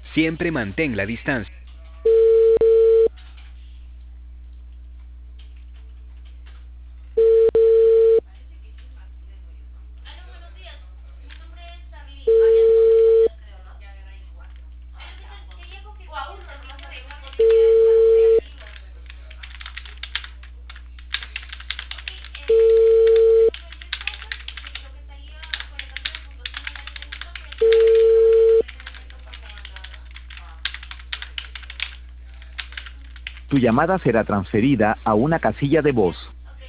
Siempre mantén la distancia. Tu llamada será transferida a una casilla de voz.